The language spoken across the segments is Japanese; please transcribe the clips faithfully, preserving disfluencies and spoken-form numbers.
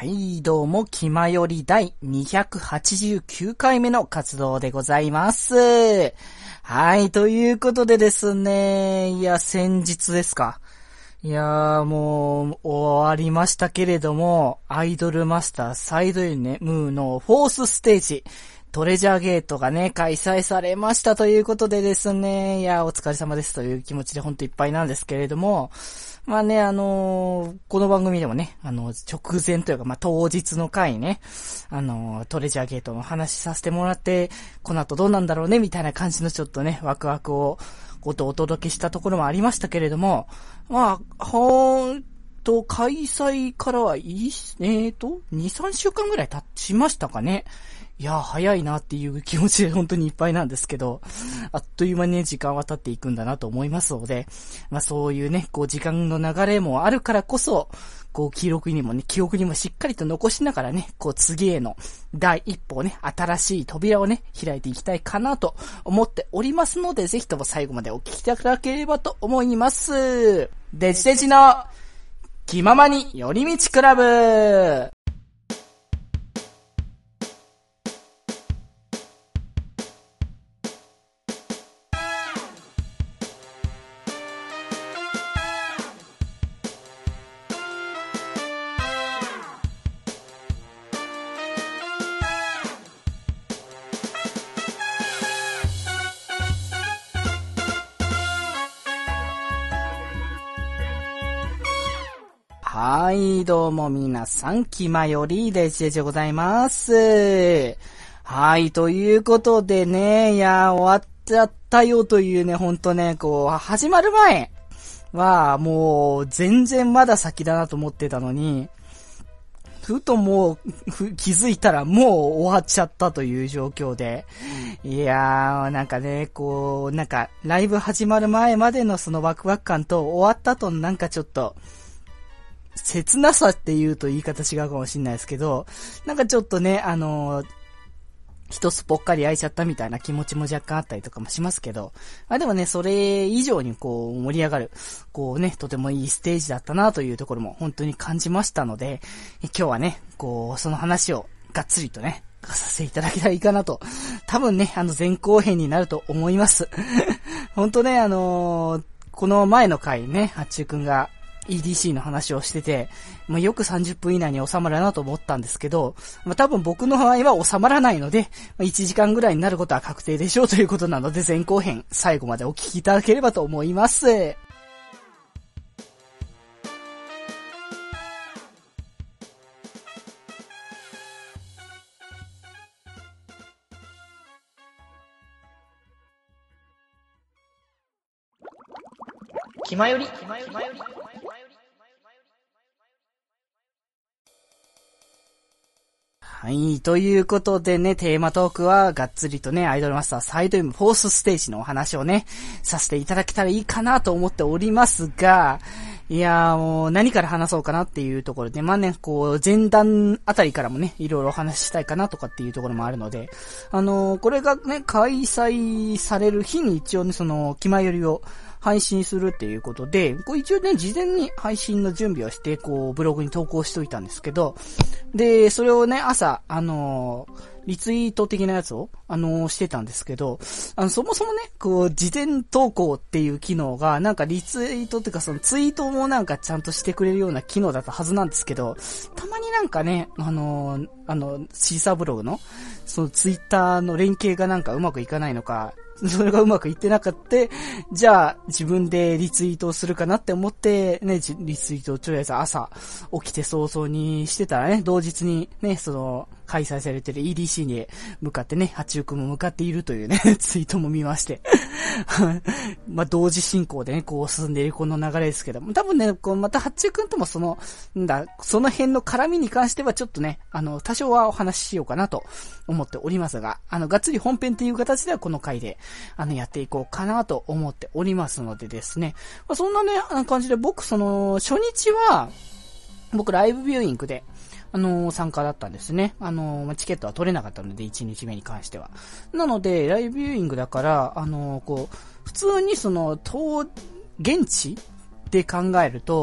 はい、どうも、気まより第にひゃくはちじゅうきゅうかいめの活動でございます。はい、ということでですね、いや、先日ですか。いやー、もう、終わりましたけれども、アイドルマスターサイドユネムーのフォースステージ、トレジャーゲートがね、開催されましたということでですね、いや、お疲れ様ですという気持ちでほんといっぱいなんですけれども、まあね、あのー、この番組でもね、あの、直前というか、まあ、当日の回ね、あのー、トレジャーゲートの話させてもらって、この後どうなんだろうね、みたいな感じのちょっとね、ワクワクを、ことをお届けしたところもありましたけれども、まあ、ほんと、開催からはいい、えーと、に、さんしゅうかんぐらい経ちましたかね。いや、早いなっていう気持ちで本当にいっぱいなんですけど、あっという間にね、時間は経っていくんだなと思いますので、まあそういうね、こう時間の流れもあるからこそ、こう記録にもね、記憶にもしっかりと残しながらね、こう次への第一歩をね、新しい扉をね、開いていきたいかなと思っておりますので、ぜひとも最後までお聞きいただければと思います。デジデジの気ままに寄り道クラブ。はい、どうも皆さん、気まよりデジデジでございます。はい、ということでね、いや、終わっちゃったよというね、ほんとね、こう、始まる前は、もう、全然まだ先だなと思ってたのに、ふともう、気づいたらもう終わっちゃったという状況で。いやー、なんかね、こう、なんか、ライブ始まる前までのそのワクワク感と終わった後のなんかちょっと、切なさって言うと言い方違うかもしれないですけど、なんかちょっとね、あのー、一つぽっかり開いちゃったみたいな気持ちも若干あったりとかもしますけど、まあでもね、それ以上にこう盛り上がる、こうね、とてもいいステージだったなというところも本当に感じましたので、今日はね、こう、その話をがっつりとね、させていただけたらいいかなと。多分ね、あの前後編になると思います。本当ね、あのー、この前の回ね、八中くんが、イーディーシー の話をしてて、まあ、よくさんじゅっぷん以内に収まるなと思ったんですけど、まあ、多分僕の場合は収まらないので、まあ、いちじかんぐらいになることは確定でしょうということなので、前後編最後までお聞きいただければと思います。 気まよりはい。ということでね、テーマトークはがっつりとね、アイドルマスターサイド M フォースステージのお話をね、させていただけたらいいかなと思っておりますが、いやーもう何から話そうかなっていうところで、まあね、こう前段あたりからもね、いろいろお話ししたいかなとかっていうところもあるので、あのー、これがね、開催される日に一応ね、その、気まよりを配信するっていうことで、こう一応ね、事前に配信の準備をして、こう、ブログに投稿しといたんですけど、で、それをね、朝、あのー、リツイート的なやつを、あのー、してたんですけど、あの、そもそもね、こう、事前投稿っていう機能が、なんかリツイートっていうか、そのツイートもなんかちゃんとしてくれるような機能だったはずなんですけど、たまになんかね、あのー、あの、シーサーブログの、そのツイッターの連携がなんかうまくいかないのか、それがうまくいってなかった。じゃあ、自分でリツイートをするかなって思って、ね、リツイートをとりあえず朝起きて早々にしてたらね、同日にね、その、開催されてる イーディーシー に向かってね、八中くんも向かっているというね、ツイートも見まして。まあ、同時進行でね、こう進んでいるこの流れですけども、多分ね、こう、また八中くんともその、んだ、その辺の絡みに関してはちょっとね、あの、多少はお話ししようかなと思っておりますが、あの、がっつり本編という形ではこの回で、あの、やっていこうかなと思っておりますのでですね、まあ、そんなね、感じで僕、その、初日は、僕ライブビューイングで、あのー、参加だったんですね。あのー、チケットは取れなかったので、いちにちめに関しては。なので、ライブビューイングだから、あのー、こう、普通にその、当、現地で考えると、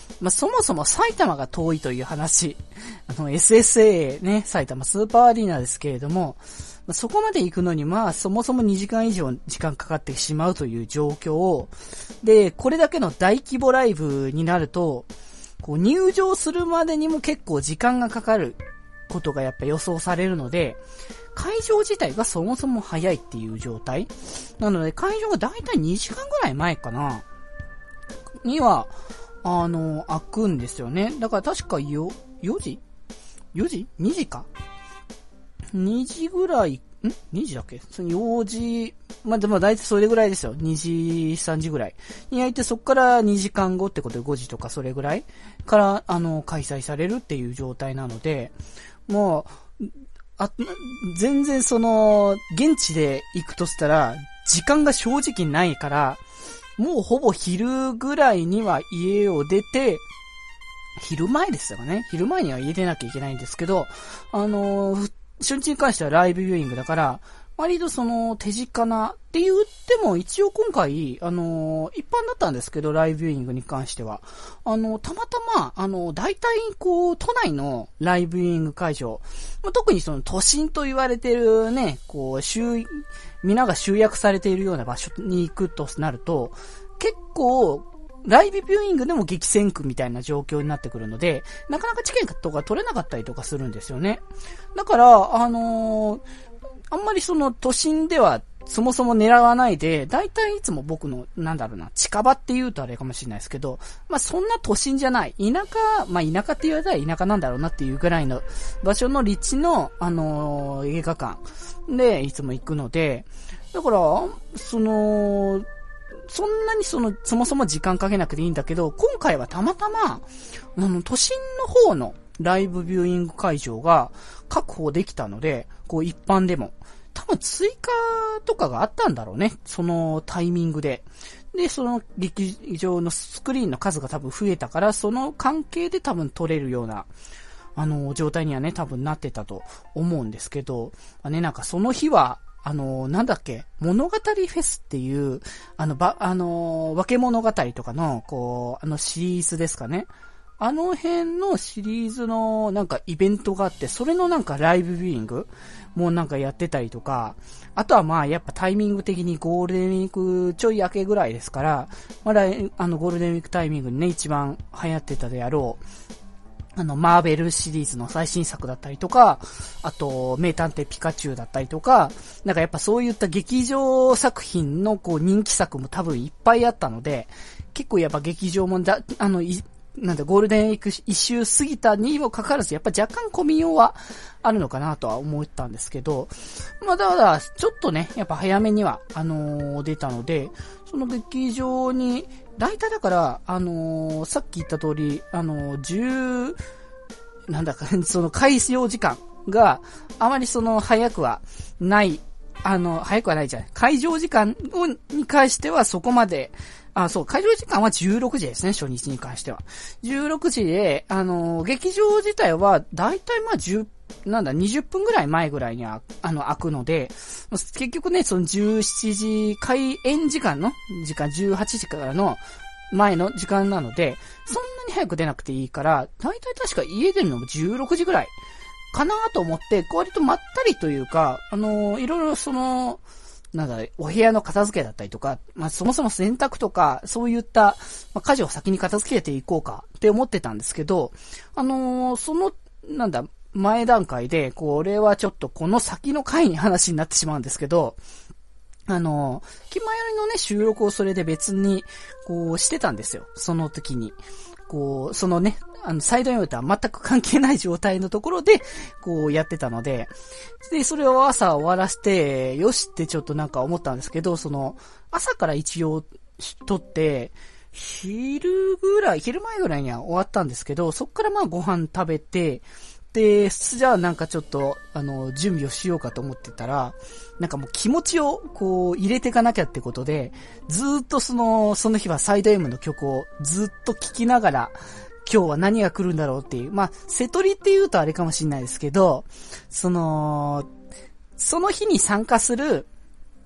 まあ、そもそも埼玉が遠いという話。あの、エスエスエー ね、埼玉スーパーアリーナですけれども、まあ、そこまで行くのに、まあ、そもそもにじかん以上時間かかってしまうという状況を、で、これだけの大規模ライブになると、こう、入場するまでにも結構時間がかかることがやっぱ予想されるので、会場自体がそもそも早いっていう状態。なので、会場がだいたいにじかんぐらい前かな、には、あの、開くんですよね。だから確かよ、よじ ?よ 時 ?に 時か ?に 時ぐらい、ん ?に 時だっけ ?よじ、まあ、でも大体それぐらいですよ。にじ、さんじぐらい。に開いてそこからにじかんごってことでごじとかそれぐらいから、あの、開催されるっていう状態なので、もう、あ、全然その、現地で行くとしたら、時間が正直ないから、もうほぼ昼ぐらいには家を出て、昼前ですよね。昼前には家出なきゃいけないんですけど、あのー、初日に関してはライブビューイングだから、割とその手近なって言っても一応今回、あのー、一般だったんですけど、ライブビューイングに関しては。あのー、たまたま、あのー、大体こう、都内のライブビューイング会場、まあ、特にその都心と言われてるね、こう、集、皆が集約されているような場所に行くとなると、結構、ライブビューイングでも激戦区みたいな状況になってくるので、なかなかチケットが取れなかったりとかするんですよね。だから、あのー、あんまりその都心ではそもそも狙わないで、だいたいいつも僕の、なんだろうな、近場って言うとあれかもしれないですけど、まあそんな都心じゃない。田舎、まあ田舎って言われたら田舎なんだろうなっていうぐらいの場所の立地の、あのー、映画館でいつも行くので、だから、その、そんなにその、そもそも時間かけなくていいんだけど、今回はたまたま、あの、都心の方のライブビューイング会場が確保できたので、こう一般でも。多分追加とかがあったんだろうね。そのタイミングで。で、その劇場のスクリーンの数が多分増えたから、その関係で多分撮れるような、あの、状態にはね、多分なってたと思うんですけど、まあね、なんかその日は、あの、なんだっけ、物語フェスっていう、あの、ば、あの、化け物語とかの、こう、あのシリーズですかね。あの辺のシリーズのなんかイベントがあって、それのなんかライブビューイングもなんかやってたりとか、あとはまあやっぱタイミング的にゴールデンウィークちょい明けぐらいですから、まだあのゴールデンウィークタイミングにね、一番流行ってたであろう、あの、マーベルシリーズの最新作だったりとか、あと、名探偵ピカチュウだったりとか、なんかやっぱそういった劇場作品のこう人気作も多分いっぱいあったので、結構やっぱ劇場もだ、あの、いなんだ、ゴールデンウィーク一周過ぎたにもかかわらず、やっぱ若干混みようはあるのかなとは思ったんですけど、まあだから、ちょっとね、やっぱ早めには、あのー、出たので、その劇場に、大体だから、あのー、さっき言った通り、あのー、十、なんだか、その開始時間があまりその早くはない、あの、早くはないじゃない。会場時間をに関してはそこまで、あ、そう、会場時間はじゅうろくじですね、初日に関しては。じゅうろくじで、あの、劇場自体は、だいたいまあじゅう、なんだ、にじゅっぷんぐらい前ぐらいには、あの、開くので、結局ね、そのじゅうしちじ、開演時間の時間、じゅうはちじからの前の時間なので、そんなに早く出なくていいから、だいたい確か家出るのもじゅうろくじぐらいかなと思って、割とまったりというか、あの、いろいろその、なんだ、お部屋の片付けだったりとか、まあそもそも洗濯とか、そういった、まあ、家事を先に片付けていこうかって思ってたんですけど、あのー、その、なんだ、前段階で、これはちょっとこの先の回に話になってしまうんですけど、あのー、気前よりのね、収録をそれで別に、こうしてたんですよ。その時に。こう、そのね、あの、サイドヨーとは全く関係ない状態のところで、こうやってたので、で、それを朝終わらせて、よしってちょっとなんか思ったんですけど、その、朝から一応撮って、昼ぐらい、昼前ぐらいには終わったんですけど、そっからまあご飯食べて、で、じゃあなんかちょっと、あの、準備をしようかと思ってたら、なんかもう気持ちをこう入れていかなきゃってことで、ずーっとその、その日はサイド M の曲をずっと聴きながら、今日は何が来るんだろうっていう。まあ、瀬取りって言うとあれかもしれないですけど、その、その日に参加する、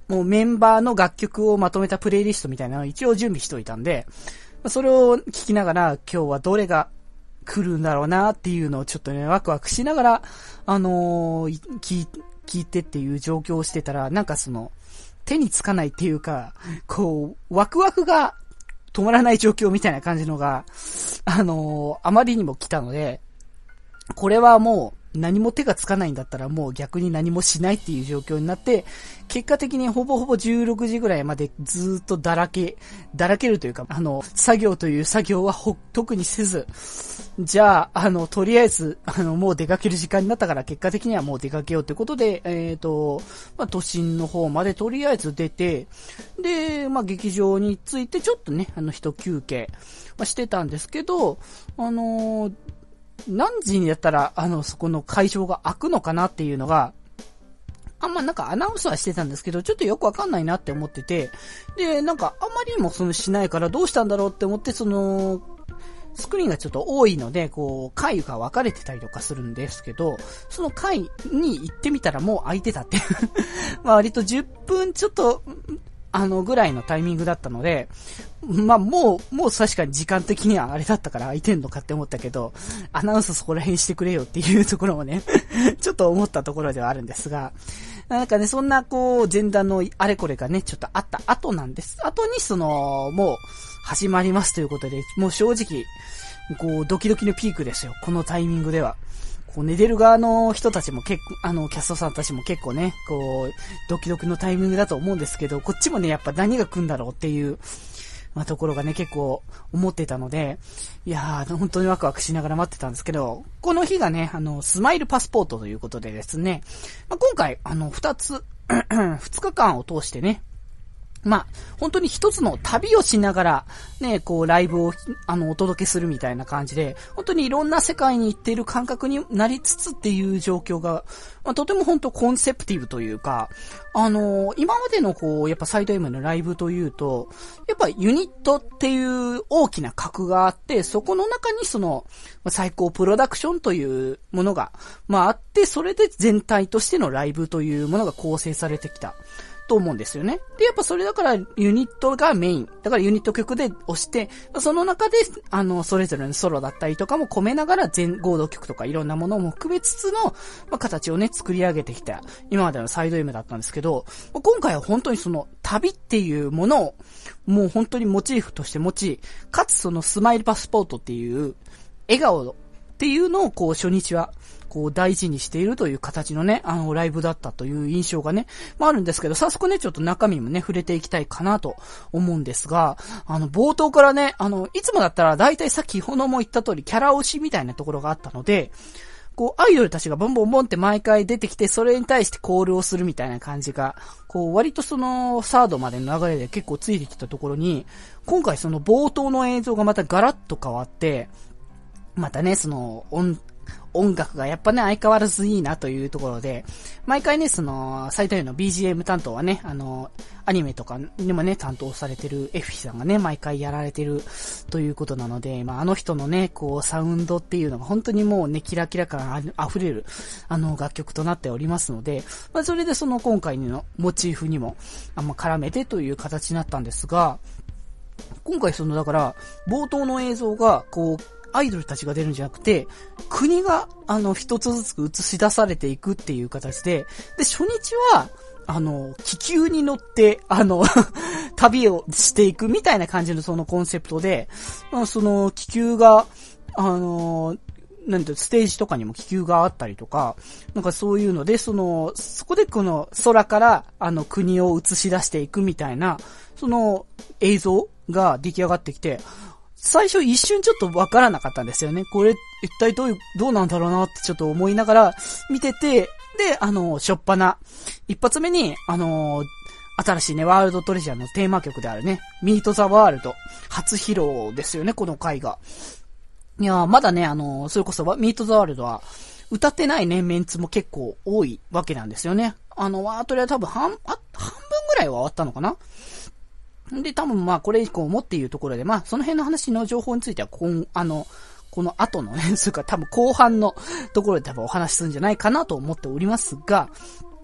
もうメンバーの楽曲をまとめたプレイリストみたいなのを一応準備しておいたんで、それを聞きながら今日はどれが来るんだろうなっていうのをちょっとね、ワクワクしながら、あのー、聞、聞いてっていう状況をしてたら、なんかその、手につかないっていうか、こう、ワクワクが止まらない状況みたいな感じのが、あのー、あまりにも来たので、これはもう何も手がつかないんだったらもう逆に何もしないっていう状況になって、結果的にほぼほぼじゅうろくじぐらいまでずーっとだらけ、だらけるというか、あの、作業という作業はほ、特にせず、じゃあ、あの、とりあえず、あの、もう出かける時間になったから結果的にはもう出かけようということで、えっと、まあ、都心の方までとりあえず出て、で、まあ、劇場についてちょっとね、あの、一休憩、まあ、してたんですけど、あのー、何時にやったら、あの、そこの会場が開くのかなっていうのが、あんまなんかアナウンスはしてたんですけど、ちょっとよくわかんないなって思ってて、で、なんかあんまりにもそのしないからどうしたんだろうって思って、その、スクリーンがちょっと多いので、こう、回が分かれてたりとかするんですけど、その回に行ってみたらもう空いてたっていう。まあ割とじゅっぷんちょっと、あの、ぐらいのタイミングだったので、まあ、もう、もう確かに時間的にはあれだったから空いてんのかって思ったけど、アナウンスそこら辺してくれよっていうところもね、ちょっと思ったところではあるんですが、なんかね、そんなこう、前段のあれこれがね、ちょっとあった後なんです。後にその、もう、始まりますということで、もう正直、こう、ドキドキのピークですよ。このタイミングでは。こう寝てる側の人たちも結構、あの、キャストさんたちも結構ね、こう、ドキドキのタイミングだと思うんですけど、こっちもね、やっぱ何が来るんだろうっていう、まあ、ところがね、結構思ってたので、いやー、本当にワクワクしながら待ってたんですけど、この日がね、あの、スマイルパスポートということでですね、まあ、今回、あの、二つ、二日間を通してね、まあ、本当に一つの旅をしながら、ね、こう、ライブを、あの、お届けするみたいな感じで、本当にいろんな世界に行っている感覚になりつつっていう状況が、まあ、とても本当コンセプティブというか、あのー、今までのこう、やっぱサイド M のライブというと、やっぱユニットっていう大きな格があって、そこの中にその、最高プロダクションというものが、まああって、それで全体としてのライブというものが構成されてきた。と思うんですよね。で、やっぱそれだからユニットがメイン。だからユニット曲で押して、その中で、あの、それぞれのソロだったりとかも込めながら全合同曲とかいろんなものも含めつつの、まあ、形をね、作り上げてきた、今までのサイド M だったんですけど、今回は本当にその旅っていうものを、もう本当にモチーフとして持ち、かつそのスマイルパスポートっていう笑顔っていうのをこう初日は、こう大事にしているという形のね、あのライブだったという印象がね、まああるんですけど、早速ね、ちょっと中身もね、触れていきたいかなと思うんですが、あの冒頭からね、あの、いつもだったら大体さっきほども言った通りキャラ推しみたいなところがあったので、こうアイドルたちがボンボンボンって毎回出てきて、それに対してコールをするみたいな感じが、こう割とそのサードまでの流れで結構ついてきたところに、今回その冒頭の映像がまたガラッと変わって、またね、その音、音楽がやっぱね、相変わらずいいなというところで、毎回ね、その、サイトへの ビージーエム 担当はね、あの、アニメとかにもね、担当されてるエフィさんがね、毎回やられてるということなので、まあ、あの人のね、こう、サウンドっていうのが本当にもうね、キラキラ感あふれる、あの、楽曲となっておりますので、まあ、それでその今回のモチーフにも、あんま絡めてという形になったんですが、今回その、だから、冒頭の映像が、こう、アイドルたちが出るんじゃなくて、国が、あの、一つずつ映し出されていくっていう形で、で、初日は、あの、気球に乗って、あの、旅をしていくみたいな感じのそのコンセプトで、まあ、その気球が、あの、なんて、ステージとかにも気球があったりとか、なんかそういうので、その、そこでこの空から、あの、国を映し出していくみたいな、その映像が出来上がってきて、最初一瞬ちょっとわからなかったんですよね。これ一体どういう、どうなんだろうなってちょっと思いながら見てて、で、あの、しょっぱな、一発目に、あの、新しいね、ワールドトレジャーのテーマ曲であるね、ミートザワールド、初披露ですよね、この回が。いやー、まだね、あの、それこそ、ミートザワールドは、歌ってないね、メンツも結構多いわけなんですよね。あの、ワートレは多分半、あ、半分ぐらいは終わったのかな？で、多分まあこれ以降もっていうところで、まあその辺の話の情報については、こん、あの、この後のね、それから多分後半のところで多分お話しするんじゃないかなと思っておりますが、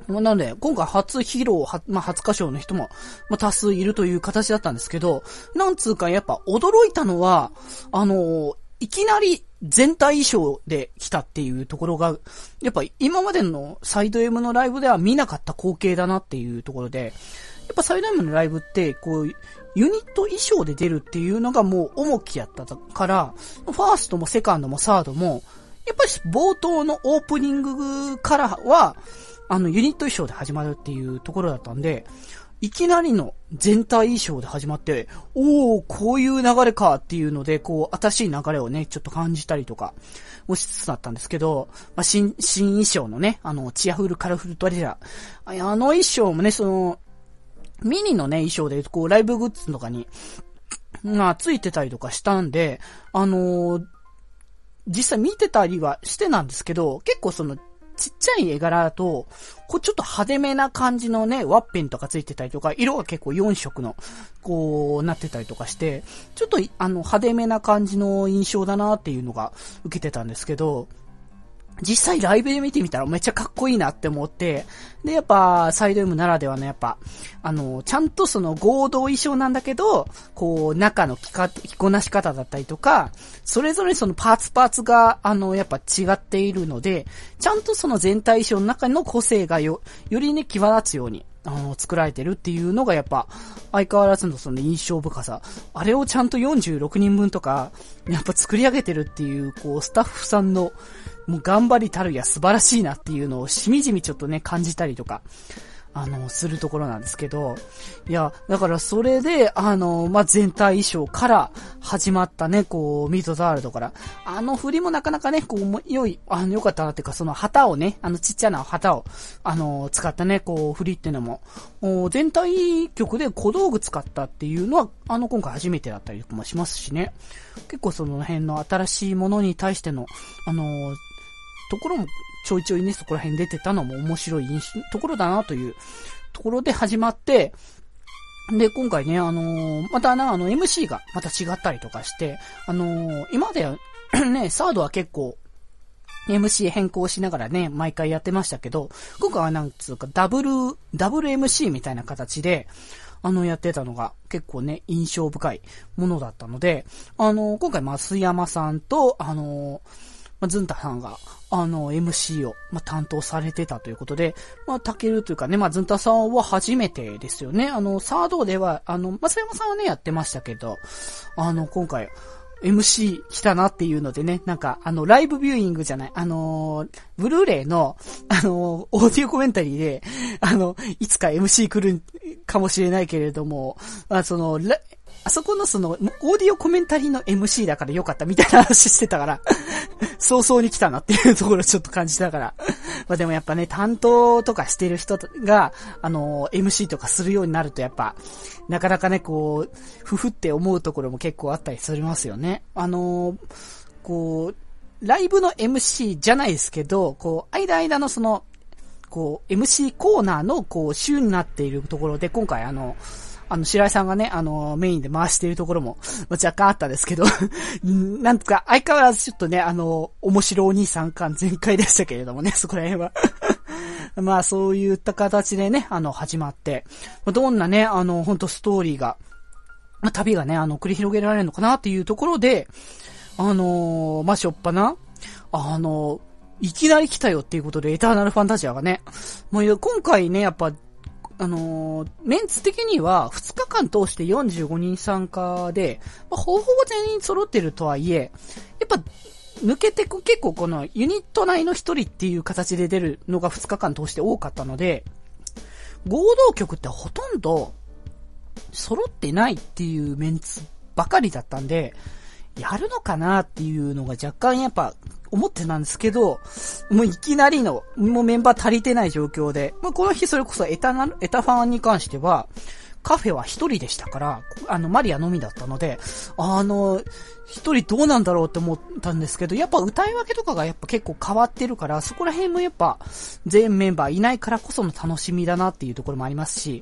なので、今回初披露、はまあ、初歌唱の人も、まあ、多数いるという形だったんですけど、なんつうかやっぱ驚いたのは、あのー、いきなり全体衣装で来たっていうところが、やっぱ今までのサイド M のライブでは見なかった光景だなっていうところで、やっぱサイド M のライブって、こう、ユニット衣装で出るっていうのがもう重きやったから、ファーストもセカンドもサードも、やっぱり冒頭のオープニングからは、あの、ユニット衣装で始まるっていうところだったんで、いきなりの全体衣装で始まって、おー、こういう流れかっていうので、こう、新しい流れをね、ちょっと感じたりとか、もしつつだったんですけど、まあ、新、新衣装のね、あの、チアフルカラフルトレジャー。あの衣装もね、その、ミニのね、衣装で、こう、ライブグッズとかに、まあ、ついてたりとかしたんで、あのー、実際見てたりはしてなんですけど、結構その、ちっちゃい絵柄だと、こうちょっと派手めな感じのね、ワッペンとかついてたりとか、色が結構よん色の、こう、なってたりとかして、ちょっとあの、派手めな感じの印象だなっていうのが受けてたんですけど、実際ライブで見てみたらめっちゃかっこいいなって思って、で、やっぱ、サイド M ならではのやっぱ、あの、ちゃんとその合同衣装なんだけど、こう、中の着か、着こなし方だったりとか、それぞれそのパーツパーツが、あの、やっぱ違っているので、ちゃんとその全体衣装の中の個性がよ、よりね、際立つように、あの、作られてるっていうのがやっぱ、相変わらずのその印象深さ。あれをちゃんとよんじゅうろくにんぶんとか、やっぱ作り上げてるっていう、こう、スタッフさんの、もう頑張りたるや素晴らしいなっていうのをしみじみちょっとね、感じたりとか、あの、するところなんですけど、いや、だからそれで、あの、まあ、全体衣装から始まったね、こう、ミートザワールドから、あの振りもなかなかね、こう、良い、あの、良かったなっていうか、その旗をね、あの、ちっちゃな旗を、あの、使ったね、こう、振りっていうのも、全体曲で小道具使ったっていうのは、あの、今回初めてだったりもしますしね、結構その辺の新しいものに対しての、あの、ところもちょいちょいね、そこら辺出てたのも面白い印象ところだなというところで始まって、で、今回ね、あのー、またな、あの、エムシー がまた違ったりとかして、あのー、今までね、サードは結構、エムシー 変更しながらね、毎回やってましたけど、今回はなんつうか、ダブル、ダブル エムシー みたいな形で、あの、やってたのが結構ね、印象深いものだったので、あのー、今回、増山さんと、あのー、まあ、ズンタさんが、あの、エムシー を、まあ、担当されてたということで、まあ、タケルというかね、まあ、ズンタさんは初めてですよね。あの、サードでは、あの、松山さんはね、やってましたけど、あの、今回、エムシー 来たなっていうのでね、なんか、あの、ライブビューイングじゃない、あのー、ブルーレイの、あのー、オーディオコメンタリーで、あの、いつか エムシー 来るかもしれないけれども、まあ、その、あそこのその、オーディオコメンタリーの エムシー だからよかったみたいな話してたから、早々に来たなっていうところをちょっと感じながら。まあでもやっぱね、担当とかしてる人が、あの、エムシー とかするようになるとやっぱ、なかなかね、こう、ふふって思うところも結構あったりするますよね。あの、こう、ライブの エムシー じゃないですけど、こう、間間のその、こう、エムシー コーナーの、こう、週になっているところで、今回あの、あの、白井さんがね、あの、メインで回しているところも、若干あったんですけど、なんとか、相変わらずちょっとね、あの、面白お兄さん感全開でしたけれどもね、そこら辺は。まあ、そういった形でね、あの、始まって、どんなね、あの、ほんとストーリーが、まあ、旅がね、あの、繰り広げられるのかなっていうところで、あの、まあ、しょっぱな、あの、いきなり来たよっていうことで、エターナルファンタジアがね、もう今回ね、やっぱ、あのー、メンツ的にはふつかかん通してよんじゅうごにん参加で、まあ、ほぼほぼ全員揃ってるとはいえ、やっぱ抜けてく結構このユニット内の一人っていう形で出るのがふつかかん通して多かったので、合同曲ってほとんど揃ってないっていうメンツばかりだったんで、やるのかなっていうのが若干やっぱ思ってたんですけど、もういきなりの、もうメンバー足りてない状況で、まあ、この日それこそエタナ、エタファンに関しては、カフェは一人でしたから、あの、マリアのみだったので、あの、一人どうなんだろうって思ったんですけど、やっぱ歌い分けとかがやっぱ結構変わってるから、そこら辺もやっぱ全メンバーいないからこその楽しみだなっていうところもありますし、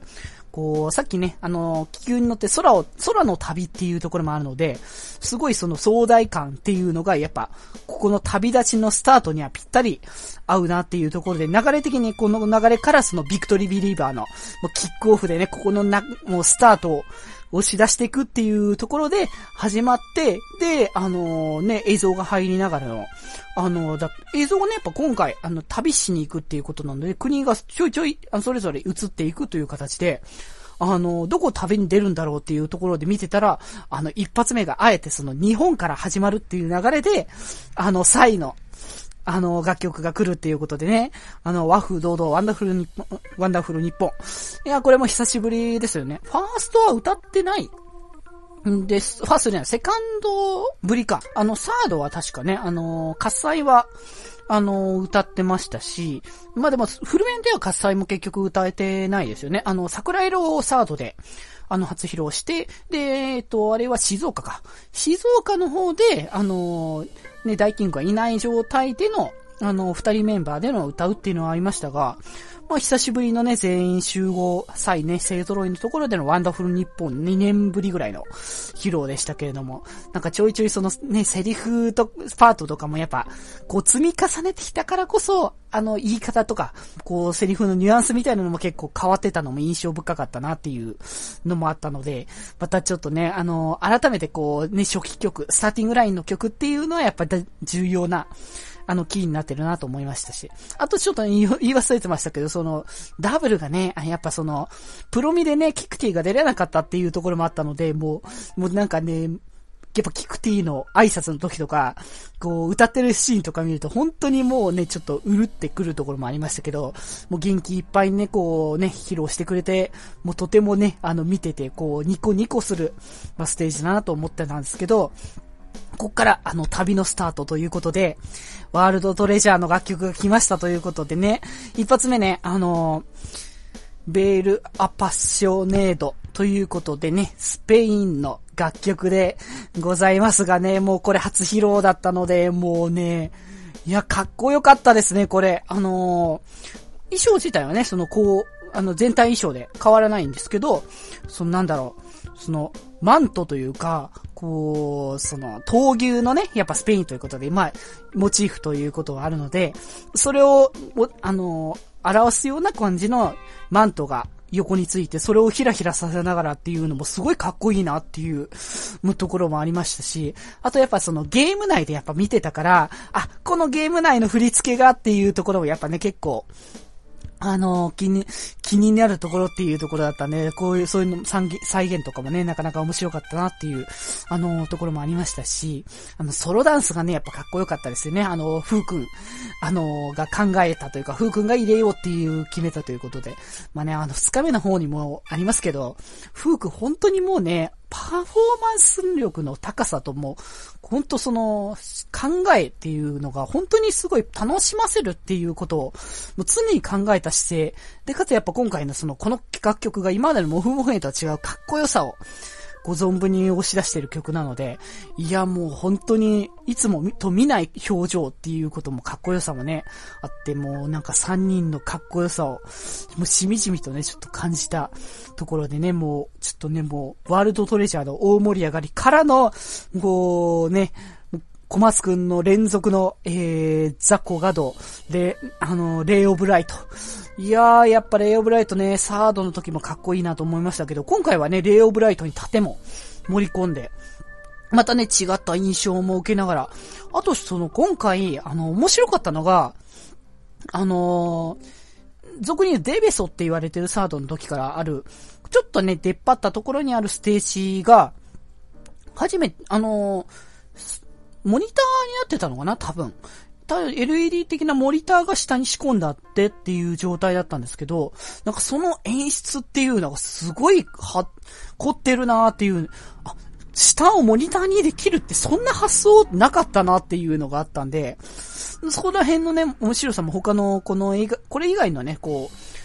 こう、さっきね、あの、気球に乗って空を、空の旅っていうところもあるので、すごいその壮大感っていうのが、やっぱ、ここの旅立ちのスタートにはぴったり合うなっていうところで、流れ的にこの流れからそのビクトリービリーバーの、もうキックオフでね、ここのな、もうスタートを、押し出していくっていうところで始まって、で、あのー、ね、映像が入りながらの、あのー、だ、映像がね、やっぱ今回、あの、旅しに行くっていうことなので、国がちょいちょい、あのそれぞれ移っていくという形で、あのー、どこ旅に出るんだろうっていうところで見てたら、あの、一発目があえてその日本から始まるっていう流れで、あの、サイの、あの、楽曲が来るっていうことでね、あの、和風堂々、ワンダフル日本、ワンダフル日本。いや、これも久しぶりですよね。ファーストは歌ってないんです。ファーストじゃない、セカンドぶりか。あの、サードは確かね、あの、喝采は、あの、歌ってましたし、まあ、でも、フルメンでは喝采も結局歌えてないですよね。あの、桜色をサードで、あの、初披露して、で、えっと、あれは静岡か。静岡の方で、あの、ね、大金がいない状態での、あの、二人メンバーでの歌うっていうのはありましたが、まあ、久しぶりのね、全員集合際ね、勢揃いのところでのワンダフル日本にねんぶりぐらいの披露でしたけれども、なんかちょいちょいそのね、セリフと、パートとかもやっぱ、こう積み重ねてきたからこそ、あの、言い方とか、こう、セリフのニュアンスみたいなのも結構変わってたのも印象深かったなっていうのもあったので、またちょっとね、あの、改めてこう、ね、初期曲、スターティングラインの曲っていうのはやっぱり重要な、あの、キーになってるなと思いましたし。あとちょっと言い忘れてましたけど、その、ダブルがね、やっぱその、プロミでね、キクティが出れなかったっていうところもあったので、もう、もうなんかね、やっぱキクティの挨拶の時とか、こう、歌ってるシーンとか見ると、本当にもうね、ちょっとうるってくるところもありましたけど、もう元気いっぱいにね、こうね、披露してくれて、もうとてもね、あの、見てて、こう、ニコニコする、まあ、ステージだなと思ってたんですけど、こっから、あの、旅のスタートということで、ワールドトレジャーの楽曲が来ましたということでね、一発目ね、あの、ベール・アパッショネードということでね、スペインの楽曲でございますがね、もうこれ初披露だったので、もうね、いや、かっこよかったですね、これ。あの、衣装自体はね、その、こう、あの、全体衣装で変わらないんですけど、そのなんだろう、その、マントというか、こう、その、闘牛のね、やっぱスペインということで、まあ、モチーフということがあるので、それを、あの、表すような感じのマントが横について、それをヒラヒラさせながらっていうのもすごいかっこいいなっていうところもありましたし、あとやっぱそのゲーム内でやっぱ見てたから、あ、このゲーム内の振り付けがっていうところもやっぱね、結構、あの、気に、気になるところっていうところだったんで、こういう、そういうの、再現とかもね、なかなか面白かったなっていう、あの、ところもありましたし、あの、ソロダンスがね、やっぱかっこよかったですよね。あの、フー君、あの、が考えたというか、フー君が入れようっていう決めたということで、まあね、あの、二日目の方にもありますけど、フー君本当にもうね、パフォーマンス力の高さとも、本当その、考えっていうのが本当にすごい楽しませるっていうことを、もう常に考えた姿勢。で、かつやっぱ今回のその、この楽曲が今までのモフモフへとは違うかっこよさを、ご存分に押し出している曲なので、いやもう本当にいつもと見ない表情っていうこともかっこよさもね、あって、もうなんかさんにんのかっこよさを、もうしみじみとね、ちょっと感じたところでね、もうちょっとね、もうワールドトレジャーの大盛り上がりからの、こうね、小松くんの連続の、えー、ザコガドで、あの、レイオブライト。いやー、やっぱレイオブライトね、サードの時もかっこいいなと思いましたけど、今回はね、レイオブライトに盾も盛り込んで、またね、違った印象も受けながら、あとその今回、あの、面白かったのが、あのー、俗に言うデベソって言われてるサードの時からある、ちょっとね、出っ張ったところにあるステージが、はじめ、あのー、モニターになってたのかな多分。エルイーディー 的なモニターが下に仕込んだってっていう状態だったんですけど、なんかその演出っていうのがすごいは、凝ってるなーっていう、あ、下をモニターにできるってそんな発想なかったなっていうのがあったんで、そこら辺のね、面白さも他のこの映画、これ以外のね、こう、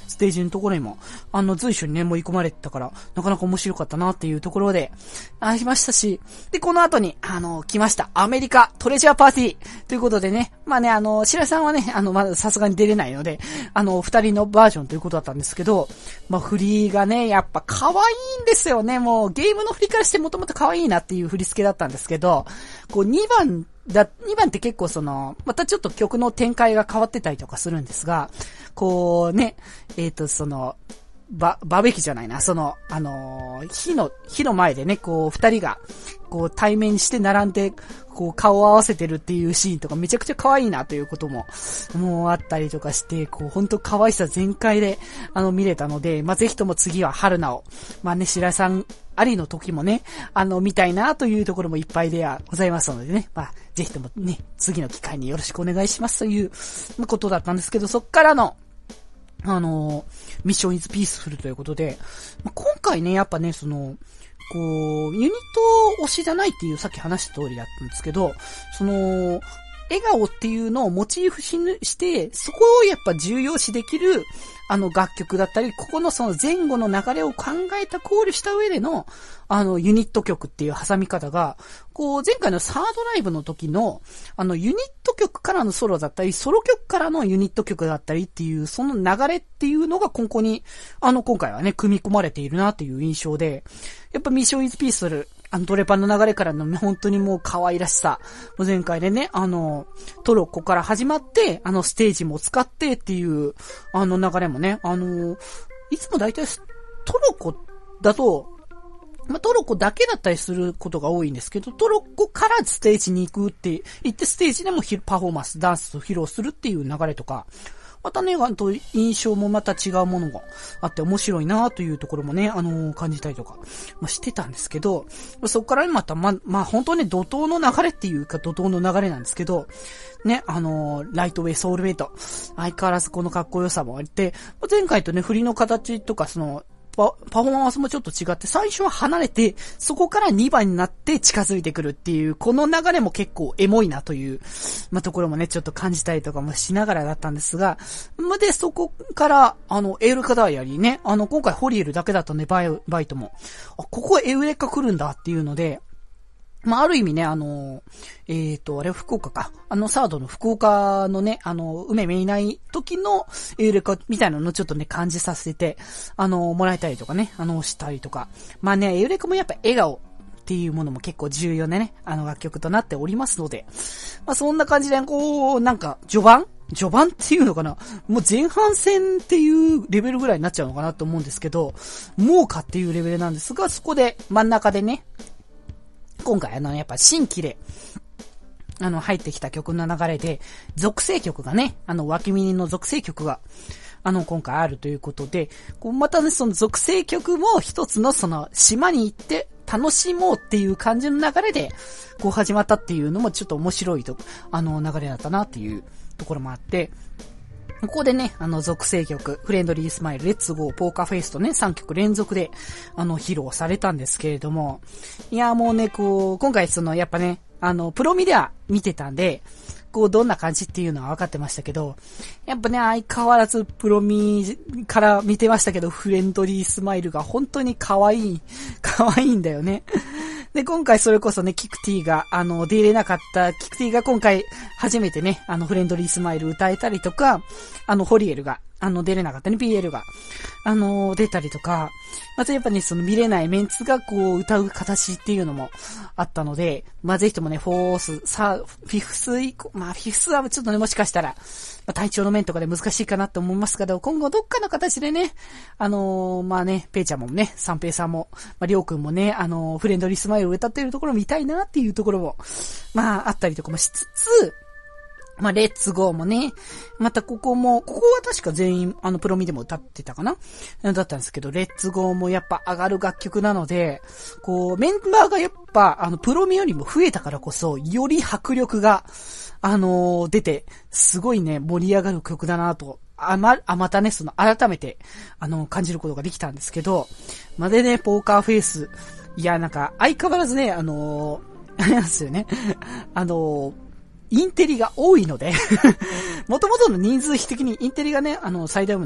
ステージのところにも、あの、随所にね、盛り込まれてたから、なかなか面白かったなっていうところで、ありましたし、で、この後に、あの、来ました。アメリカ、トレジャーパーティーということでね、まあね、あの、白井さんはね、あの、まださすがに出れないので、あの、二人のバージョンということだったんですけど、まあ、振りがね、やっぱ可愛いんですよね。もう、ゲームの振りからしてもともと可愛いなっていう振り付けだったんですけど、こう、にばん、だ、にばんって結構その、またちょっと曲の展開が変わってたりとかするんですが、こうね、えっと、その、バ、バーベキューじゃないな、その、あのー、火の、火の前でね、こう、二人が、こう、対面して並んで、こう、顔を合わせてるっていうシーンとかめちゃくちゃ可愛いなということも、もうあったりとかして、こう、ほんと可愛さ全開で、あの、見れたので、まあ、ぜひとも次は春菜を、まあね、白井さんありの時もね、あの、見たいなというところもいっぱいではございますのでね、まあ、ぜひともね、次の機会によろしくお願いしますということだったんですけど、そっからの、あの、ミッションイズピースフルということで、まあ、今回ね、やっぱね、その、こう、ユニット推しじゃないっていうさっき話した通りだったんですけど、その、笑顔っていうのをモチーフして、そこをやっぱ重要視できる、あの楽曲だったり、ここのその前後の流れを考えた考慮した上での、あのユニット曲っていう挟み方が、こう前回のサードライブの時の、あのユニット曲からのソロだったり、ソロ曲からのユニット曲だったりっていう、その流れっていうのが今後に、あの今回はね、組み込まれているなっていう印象で、やっぱミッションイズピースフル、あの、トレパンの流れからの本当にもう可愛らしさ。前回でね、あの、トロッコから始まって、あのステージも使ってっていう、あの流れもね、あの、いつも大体トロッコだと、まあ、トロッコだけだったりすることが多いんですけど、トロッコからステージに行くって言ってステージでもパフォーマンス、ダンスを披露するっていう流れとか、またね、と印象もまた違うものがあって面白いなというところもね、あのー、感じたりとか、まあ、してたんですけど、そこからまた、ま、まあ、本当に怒涛の流れっていうか怒涛の流れなんですけど、ね、あのー、ライトウェイ、ソウルメイト、相変わらずこのかっこよさもあって、前回とね、振りの形とかその、パ, パフォーマンスもちょっと違って、最初は離れて、そこからにばんになって近づいてくるっていう、この流れも結構エモいなという、まあ、ところもね、ちょっと感じたりとかもしながらだったんですが、まあ、で、そこから、あの、エウレカダイアリーね、あの、今回ホリエルだけだったんで、バイ、バイトも、あ、ここエウレカ来るんだっていうので、まあ、ある意味ね、あの、えっと、あれ、福岡か。あの、サードの福岡のね、あの、梅めいない時のエウレカみたいなのをちょっとね、感じさせて、あの、もらえたりとかね、あの、したりとか。まあね、エウレカもやっぱ笑顔っていうものも結構重要でね、あの楽曲となっておりますので、まあそんな感じで、こう、なんか、序盤序盤っていうのかな、もう前半戦っていうレベルぐらいになっちゃうのかなと思うんですけど、もうかっていうレベルなんですが、そこで真ん中でね、今回あの、やっぱ新規で、あの、入ってきた曲の流れで、属性曲がね、あの、脇耳の属性曲が、あの、今回あるということで、こう、またね、その属性曲も一つのその、島に行って楽しもうっていう感じの流れで、こう始まったっていうのもちょっと面白いと、あの、流れだったなっていうところもあって、ここでね、あの、属性曲、フレンドリースマイル、レッツゴー、ポーカーフェイスとね、さんきょく連続で、あの、披露されたんですけれども、いや、もうね、こう、今回その、やっぱね、あの、プロミでは見てたんで、こう、どんな感じっていうのは分かってましたけど、やっぱね、相変わらずプロミから見てましたけど、フレンドリースマイルが本当に可愛い、可愛いんだよね。で、今回それこそね、キクティが、あの、出れなかったキクティが今回初めてね、あの、フレンドリースマイル歌えたりとか、あの、ホリエルが、あの、出れなかったね、ピーエル が、あの、出たりとか、またやっぱね、その見れないメンツがこう、歌う形っていうのもあったので、まあ、ぜひともね、フォース、さ、フィフス以降、まあ、フィフスはちょっとね、もしかしたら、まあ、体調の面とかで難しいかなと思いますけど、今後どっかの形でね、あのー、まあね、ペイちゃんもね、サンペイさんも、まあ、りょうくんもね、あのー、フレンドリースマイルを歌っているところを見たいなっていうところも、まあ、あったりとかもしつつ、まあ、レッツゴーもね、またここも、ここは確か全員、あの、プロミでも歌ってたかなだったんですけど、レッツゴーもやっぱ上がる楽曲なので、こう、メンバーがやっぱ、あの、プロミよりも増えたからこそ、より迫力が、あのー、出て、すごいね、盛り上がる曲だなと、あま、あ、またね、その、改めて、あの、感じることができたんですけど、までね、ポーカーフェイス、いや、なんか、相変わらずね、あのー、あれなんですよね、あのー、インテリが多いので、もともとの人数比的にインテリがね、あの、サイダウムの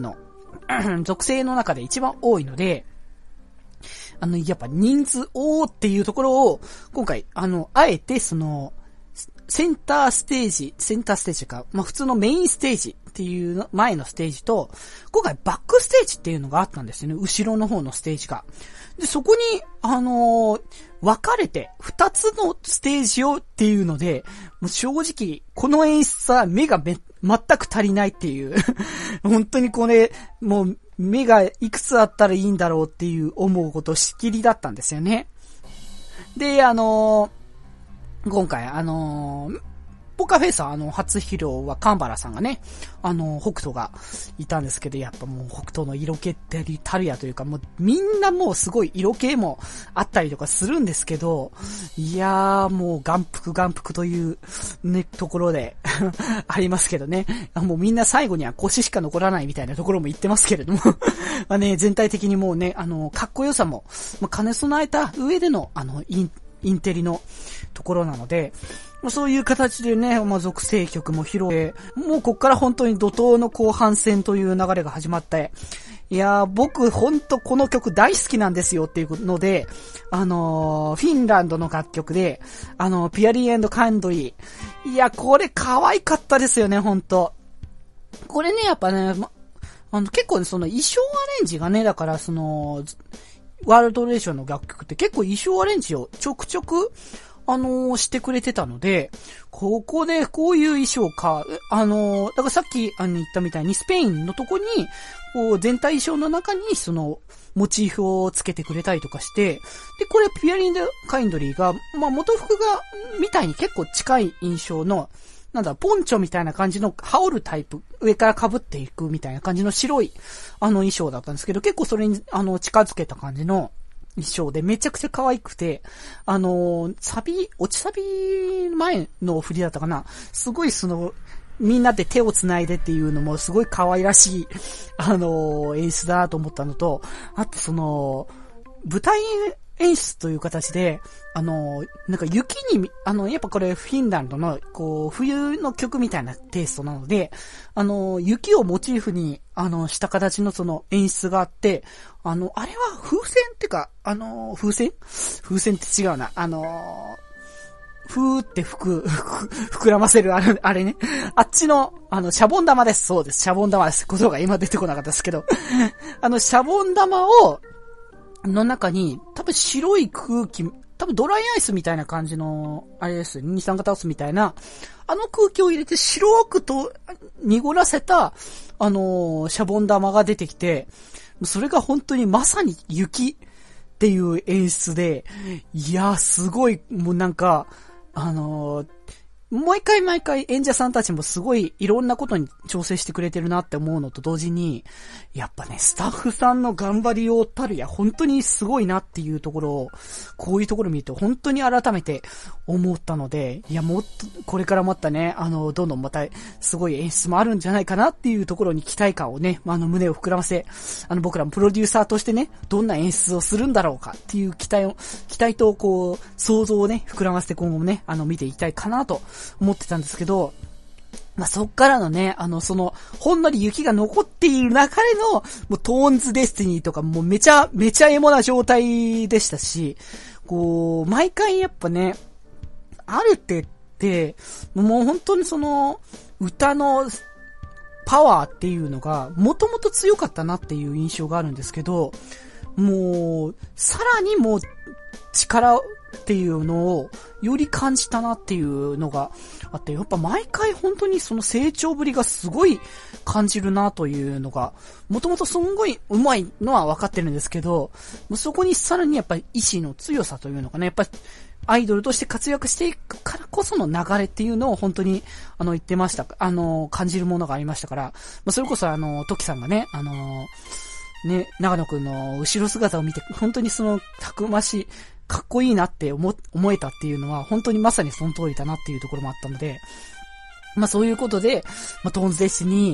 属性の中で一番多いので、あの、やっぱ人数多っていうところを、今回、あの、あえてその、センターステージ、センターステージか、まあ、普通のメインステージっていうの前のステージと、今回バックステージっていうのがあったんですよね。後ろの方のステージが。で、そこに、あのー、分かれて、二つのステージをっていうので、もう正直、この演出は目がめ、全く足りないっていう。本当にこれ、もう、目がいくつあったらいいんだろうっていう思うことしきりだったんですよね。で、あのー、今回、あのー、ポーカーフェイスはあの、初披露はカンバラさんがね、あの、北斗がいたんですけど、やっぱもう北斗の色気ってたるやというか、もうみんなもうすごい色気もあったりとかするんですけど、いやーもう眼福眼福というね、ところでありますけどね。もうみんな最後には腰しか残らないみたいなところも言ってますけれども。まあね、全体的にもうね、あの、かっこよさも、まあ、兼ね備えた上での、あの、イン、インテリのところなので、そういう形でね、まあ、属性曲も披露で、もうこっから本当に怒涛の後半戦という流れが始まって、いやー、僕本当この曲大好きなんですよっていうので、あのー、フィンランドの楽曲で、あのー、ピアリー&カンドリー。いや、これ可愛かったですよね、本当これね、やっぱね、ま、あの、結構ね、その衣装アレンジがね、だからその、ワールドレーションの楽曲って結構衣装アレンジをちょくちょく、あのー、してくれてたので、ここでこういう衣装か、あのー、だからさっきあの言ったみたいにスペインのとこに、こう全体衣装の中にその、モチーフをつけてくれたりとかして、で、これピアリンドカインドリーが、まあ、元服が、みたいに結構近い印象の、なんだ、ポンチョみたいな感じの羽織るタイプ、上から被っていくみたいな感じの白い、あの衣装だったんですけど、結構それに、あの、近づけた感じの、衣装でめちゃくちゃ可愛くて、あのー、サビ、落ちサビ前の振りだったかな。すごいその、みんなで手を繋いでっていうのもすごい可愛らしい、あのー、演出だなと思ったのと、あとその、舞台演出という形で、あの、なんか雪に、あの、やっぱこれフィンランドの、こう、冬の曲みたいなテイストなので、あの、雪をモチーフに、あの、した形のその演出があって、あの、あれは風船ってか、あの、風船風船って違うな。あの、ふーって吹く、膨らませるあれ、あれね。あっちの、あの、シャボン玉です。そうです。シャボン玉です。言葉が今出てこなかったですけど。あの、シャボン玉を、の中に、多分白い空気、多分ドライアイスみたいな感じの、あれですよ、二酸化炭素みたいな、あの空気を入れて白くと濁らせた、あのー、シャボン玉が出てきて、それが本当にまさに雪っていう演出で、いやーすごい、もうなんか、あのー、毎回毎回演者さんたちもすごいいろんなことに調整してくれてるなって思うのと同時に、やっぱね、スタッフさんの頑張りようたるや本当にすごいなっていうところを、こういうところ見ると本当に改めて思ったので、いやもっと、これからまたね、あの、どんどんまたすごい演出もあるんじゃないかなっていうところに期待感をね、あの胸を膨らませ、あの僕らもプロデューサーとしてね、どんな演出をするんだろうかっていう期待を、期待とこう、想像をね、膨らませて今後もね、あの見ていきたいかなと思ってたんですけど、まあ、そっからのね、あの、その、ほんのり雪が残っている中での、もうトーンズデスティニーとかもうめちゃ、めちゃエモな状態でしたし、こう、毎回やっぱね、アルテって、もう本当にその、歌のパワーっていうのが、もともと強かったなっていう印象があるんですけど、もう、さらにもう、力っていうのをより感じたなっていうのがあって、やっぱ毎回本当にその成長ぶりがすごい感じるなというのが、もともとすんごい上手いのは分かってるんですけど、そこにさらにやっぱり意志の強さというのかね、やっぱりアイドルとして活躍していくからこその流れっていうのを本当にあの言ってました、あの感じるものがありましたから、それこそあのトキさんがね、あのね、長野くんの後ろ姿を見て本当にそのたくましいかっこいいなって思、思えたっていうのは、本当にまさにその通りだなっていうところもあったので、まあそういうことで、まあトーンズデスティニー、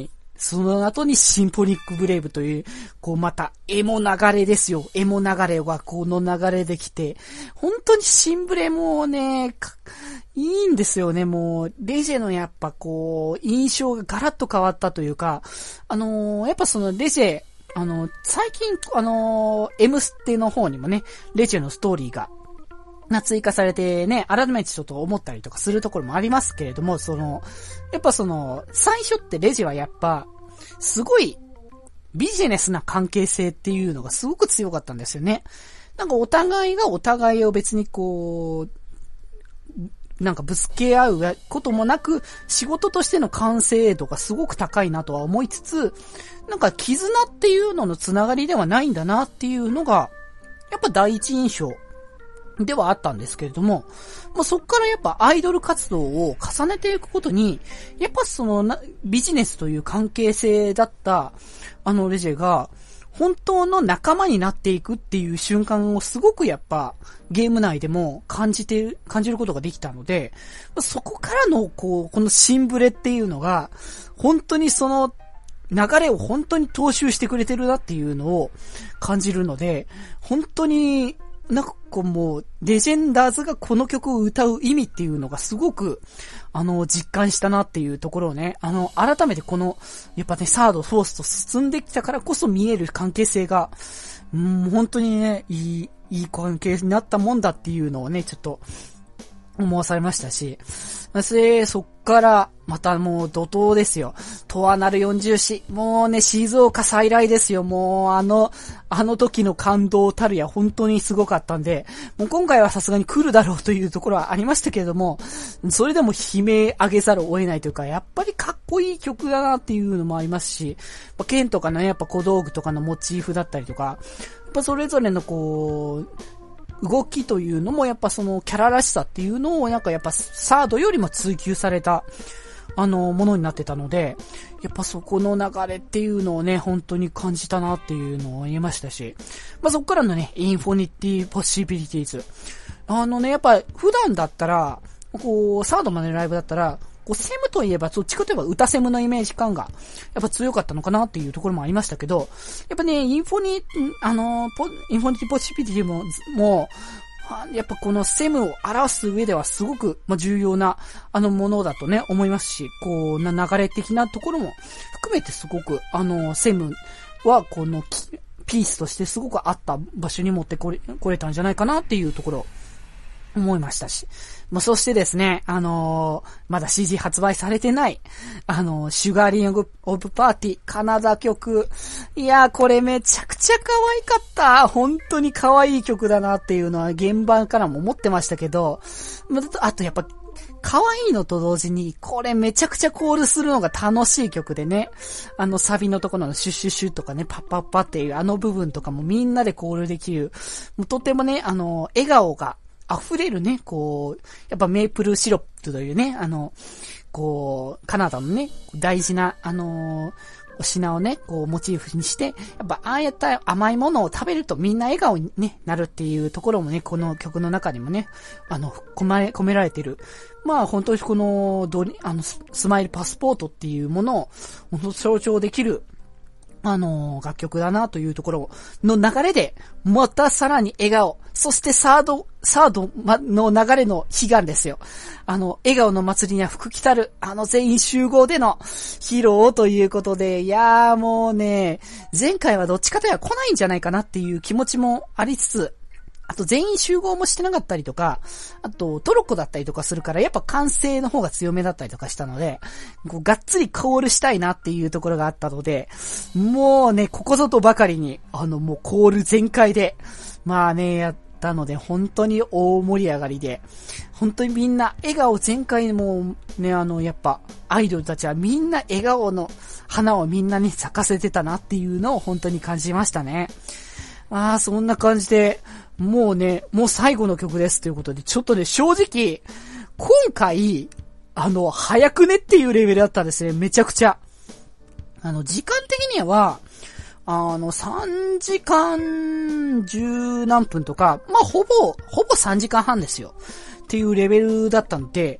その後にシンフォニックブレイブという、こうまたエモ流れですよ。エモ流れがこの流れできて、本当にシンブレもね、いいんですよね。もう、レジェのやっぱこう、印象がガラッと変わったというか、あのー、やっぱそのレジェ、あのー、最近、あのー、M ステの方にもね、レジェのストーリーが、な、追加されてね、改めてちょっと思ったりとかするところもありますけれども、その、やっぱその、最初ってレジはやっぱ、すごい、ビジネスな関係性っていうのがすごく強かったんですよね。なんかお互いがお互いを別にこう、なんかぶつけ合うこともなく、仕事としての完成度がすごく高いなとは思いつつ、なんか絆っていうののつながりではないんだなっていうのが、やっぱ第一印象ではあったんですけれども、まあ、そっからやっぱアイドル活動を重ねていくことに、やっぱそのなビジネスという関係性だったあのレジェが、本当の仲間になっていくっていう瞬間をすごくやっぱゲーム内でも感じて、感じることができたので、そこからのこう、このシンブレっていうのが、本当にその流れを本当に踏襲してくれてるなっていうのを感じるので、本当になんかこうもう、レジェンダーズがこの曲を歌う意味っていうのがすごく、あの、実感したなっていうところをね、あの、改めてこの、やっぱね、サード、フォースと進んできたからこそ見える関係性が、うん、本当にね、いい、いい関係になったもんだっていうのをね、ちょっと、思わされましたし、それ、そっから、またもう怒涛ですよ。とはなるよんじゅうし。もうね、静岡再来ですよ。もう、あの、あの時の感動たるや本当にすごかったんで、もう今回はさすがに来るだろうというところはありましたけれども、それでも悲鳴上げざるを得ないというか、やっぱりかっこいい曲だなっていうのもありますし、剣とかね、やっぱ小道具とかのモチーフだったりとか、やっぱそれぞれのこう、動きというのもやっぱそのキャラらしさっていうのをなんかやっぱサードよりも追求されたあのものになってたので、やっぱそこの流れっていうのをね本当に感じたなっていうのを言えましたし、まあそこからのねインフォニティポッシビリティーズ、あのねやっぱ普段だったらこうサードまでのライブだったらこうセムといえばそっちかといえば歌セムのイメージ感がやっぱ強かったのかなっていうところもありましたけど、やっぱねインフォニあのポインフォニティポッシビリティももやっぱこのセムを表す上ではすごく重要なあのものだとね思いますし、こうな流れ的なところも含めてすごくあのセムはこのピースとしてすごくあった場所に持ってこれ、これたんじゃないかなっていうところ思いましたし。まあ、そしてですね、あのー、まだ シージー 発売されてない、あのー、シュガーリングオブパーティー、カナダ曲。いやー、これめちゃくちゃ可愛かった。本当に可愛い曲だなっていうのは現場からも思ってましたけど、あとやっぱ、可愛いのと同時に、これめちゃくちゃコールするのが楽しい曲でね、あのサビのところのシュッシュッシュとかね、パッパッパっていうあの部分とかもみんなでコールできる、もうとてもね、あの、笑顔が、溢れるね、こう、やっぱメープルシロップというね、あの、こう、カナダのね、大事な、あのー、お品をね、こう、モチーフにして、やっぱ、ああやった甘いものを食べるとみんな笑顔に、ね、なるっていうところもね、この曲の中にもね、あの、込め、込められてる。まあ、本当にこの、ドリ、あの、スマイルパスポートっていうものを、本当象徴できる、あのー、楽曲だなというところの流れで、またさらに笑顔、そしてサード、サードの流れの悲願ですよ。あの、笑顔の祭りには福来たる、あの全員集合での披露ということで、いやーもうね、前回はどっちかというと来ないんじゃないかなっていう気持ちもありつつ、あと全員集合もしてなかったりとか、あとトロッコだったりとかするからやっぱ歓声の方が強めだったりとかしたので、こうがっつりコールしたいなっていうところがあったので、もうね、ここぞとばかりに、あのもうコール全開で、まあね、やったので本当に大盛り上がりで、本当にみんな笑顔全開にもうね、あのやっぱアイドルたちはみんな笑顔の花をみんなに咲かせてたなっていうのを本当に感じましたね。ああ、そんな感じで、もうね、もう最後の曲ですということで、ちょっとね、正直、今回、あの、早くねっていうレベルだったんですね。めちゃくちゃ。あの、時間的には、あの、さんじかんじゅう何分とか、まあ、ほぼ、ほぼさんじかんはんですよ。っていうレベルだったんで、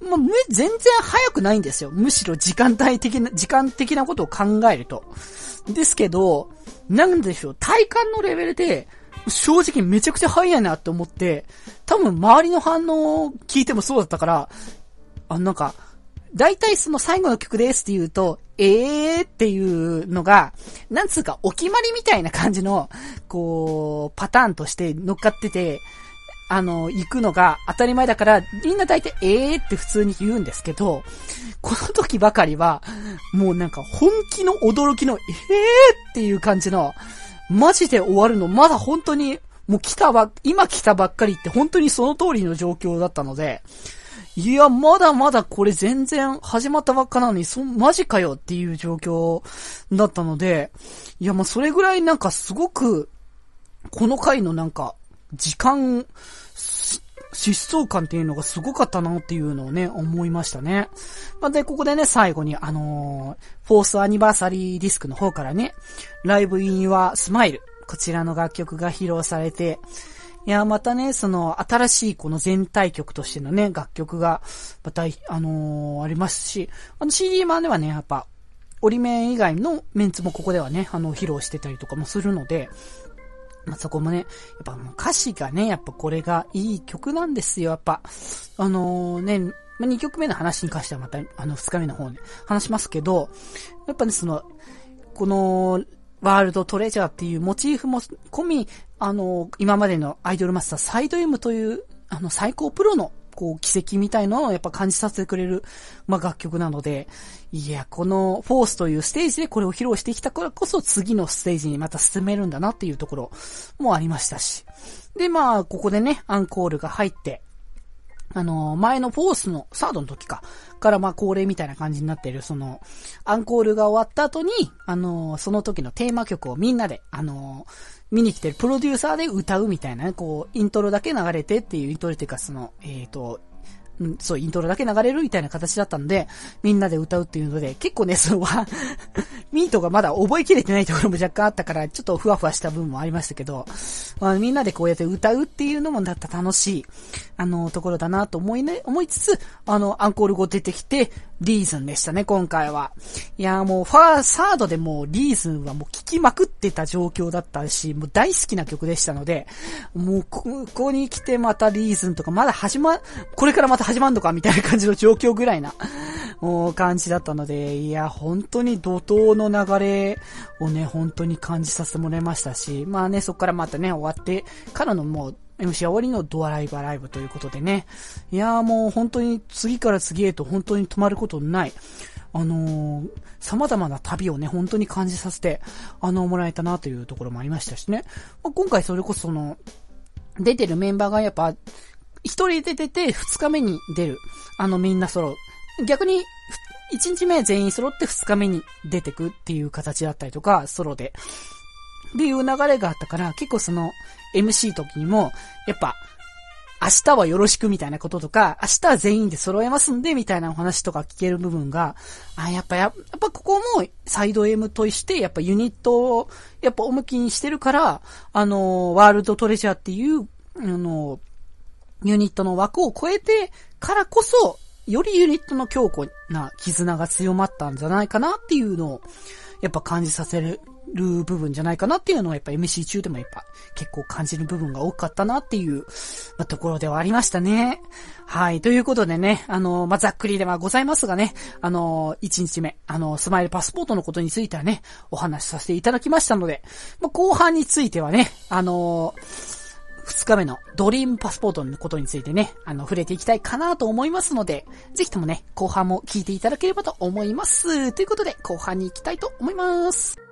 まあ、全然早くないんですよ。むしろ時間帯的な、時間的なことを考えると。ですけど、なんでしょう、体感のレベルで、正直めちゃくちゃ早いなって思って、多分周りの反応を聞いてもそうだったから、あ、なんか、だいたいその最後の曲ですって言うと、えーっていうのが、なんつうかお決まりみたいな感じの、こう、パターンとして乗っかってて、あの、行くのが当たり前だから、みんなだいたいえーって普通に言うんですけど、この時ばかりは、もうなんか本気の驚きのえーっていう感じの、マジで終わるの、まだ本当に、もう来たば、今来たばっかりって本当にその通りの状況だったので、いや、まだまだこれ全然始まったばっかなのに、そ、マジかよっていう状況だったので、いや、もうそれぐらいなんかすごく、この回のなんか、時間、疾走感っていうのがすごかったなっていうのをね、思いましたね。まあ、で、ここでね、最後にあのー、フォースアニバーサリーディスクの方からね、ライブインユアスマイル、こちらの楽曲が披露されて、いや、またね、その、新しいこの全体曲としてのね、楽曲が、また、あのー、ありますし、あの シーディー 版ではね、やっぱ、オリメン以外のメンツもここではね、あの、披露してたりとかもするので、まあ、そこもね、やっぱもう歌詞がね、やっぱこれがいい曲なんですよ、やっぱ。あのー、ね、まあ、にきょくめの話に関してはまた、あの、ふつかめの方で話しますけど、やっぱね、その、この、ワールドトレジャーっていうモチーフも込み、あの、今までのアイドルマスターサイド M という、あの、最高プロの、こう、奇跡みたいのをやっぱ感じさせてくれる、まあ、楽曲なので、いや、このフォースというステージでこれを披露してきたからこそ次のステージにまた進めるんだなっていうところもありましたし。で、まあ、ここでね、アンコールが入って、あの、前のフォースのサードの時か、からまあ恒例みたいな感じになっている、その、アンコールが終わった後に、あの、その時のテーマ曲をみんなで、あの、見に来てるプロデューサーで歌うみたいなね、こう、イントロだけ流れてっていう、イントロっていうかその、えっと、うん、そう、イントロだけ流れるみたいな形だったので、みんなで歌うっていうので、結構ね、そのは、ミートがまだ覚えきれてないところも若干あったから、ちょっとふわふわした部分もありましたけど、まあ、みんなでこうやって歌うっていうのもだった楽しい、あの、ところだなと思いね、思いつつ、あの、アンコール後出てきて、リーズンでしたね、今回は。いや、もう、ファー、サードでもう、リーズンはもう聴きまくってた状況だったし、もう大好きな曲でしたので、もう、ここに来てまたリーズンとか、まだ始ま、これからまた始まるのかみたいな感じの状況ぐらいな、もう感じだったので、いや、本当に怒涛の流れをね、本当に感じさせてもらいましたし、まあね、そこからまたね、終わってからのもう、エムシー 終わりのドアライブアライブということでね。いやーもう本当に次から次へと本当に止まることない、あのー、様々な旅をね、本当に感じさせて、あの、もらえたなというところもありましたしね。まあ、今回それこそその、出てるメンバーがやっぱ、一人で出て二日目に出る。あのみんな揃う。逆に、一日目全員揃って二日目に出てくっていう形だったりとか、ソロで。っていう流れがあったから、結構その エムシー 時にも、やっぱ、明日はよろしくみたいなこととか、明日は全員で揃えますんでみたいなお話とか聞ける部分が、あ、やっぱや、やっぱここもサイド M として、やっぱユニットを、やっぱ重きにしてるから、あの、ワールドトレジャーっていう、あの、ユニットの枠を超えてからこそ、よりユニットの強固な絆が強まったんじゃないかなっていうのを、やっぱ感じさせる部分じゃないかなっていうのはやっぱ エムシー 中でもやっぱ結構感じる部分が多かったなっていう、まあ、ところではありましたね。はい。ということでね、あの、まあ、ざっくりではございますがね、あの、いちにちめ、あの、スマイルパスポートのことについてはね、お話しさせていただきましたので、まあ、後半についてはね、あの、二日目のドリームパスポートのことについてね、あの、触れていきたいかなと思いますので、ぜひともね、後半も聞いていただければと思います。ということで、後半に行きたいと思います。